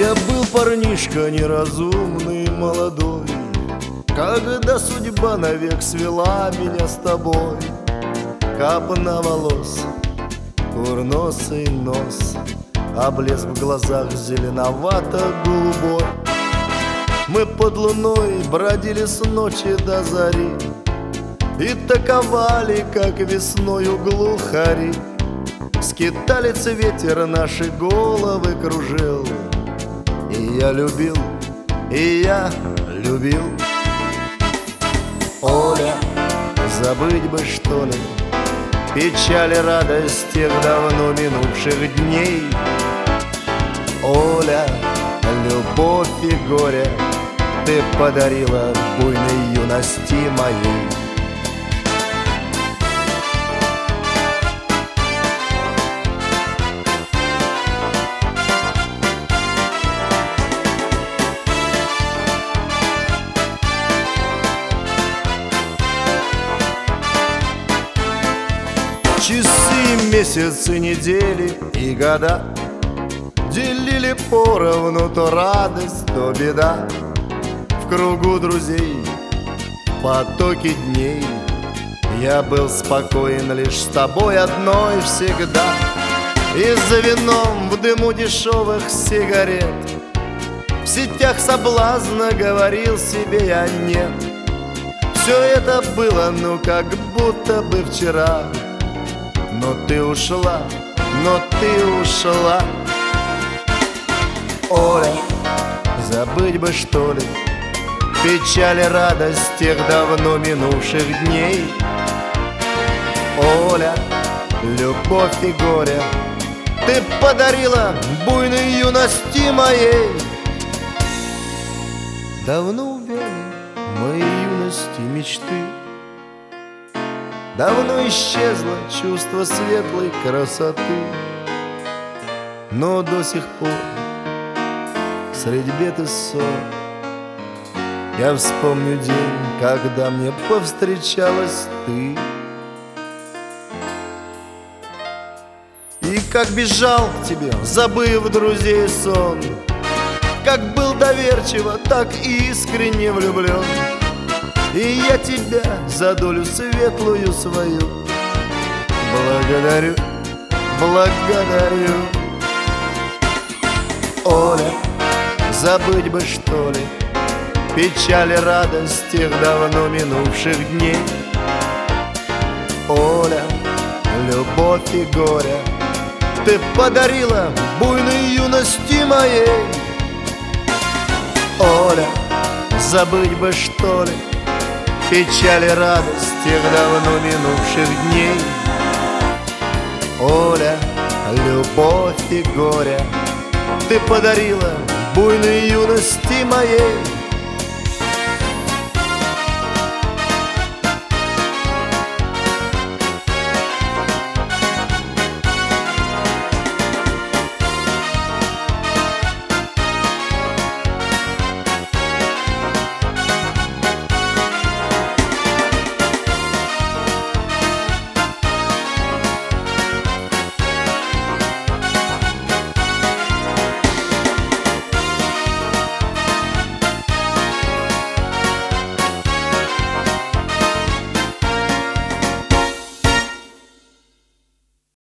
Я был парнишка неразумный, молодой, когда судьба навек свела меня с тобой. Капна волос, курносый нос, а блеск в глазах зеленовато-голубой. Мы под луной бродили с ночи до зари и таковали, как весною глухари. Скиталец ветер наши головы кружил, и я любил, и я любил. Оля, забыть бы, что ли, печаль и радость тех давно минувших дней. Оля, любовь и горе ты подарила буйной юности моей. Часы, месяцы, недели и года делили поровну то радость, то беда. В кругу друзей, в потоке дней я был спокоен лишь с тобой одной всегда. И за вином в дыму дешевых сигарет в сетях соблазна говорил себе я нет. Все это было, ну как будто бы вчера. Но ты ушла, но ты ушла. Оля, забыть бы, что ли, печаль и радость тех давно минувших дней. Оля, любовь и горе ты подарила буйной юности моей. Давно увяли мои юности мечты, давно исчезло чувство светлой красоты. Но до сих пор средь бед и ссор я вспомню день, когда мне повстречалась ты. И как бежал к тебе, забыв друзей сон, как был доверчиво, так искренне влюблен. И я тебя за долю светлую свою благодарю, благодарю. Оля, забыть бы, что ли, печаль и радость тех давно минувших дней. Оля, любовь и горе ты подарила буйной юности моей. Оля, забыть бы, что ли, печаль и радость тех давно минувших дней. Оля, любовь и горе ты подарила буйной юности моей.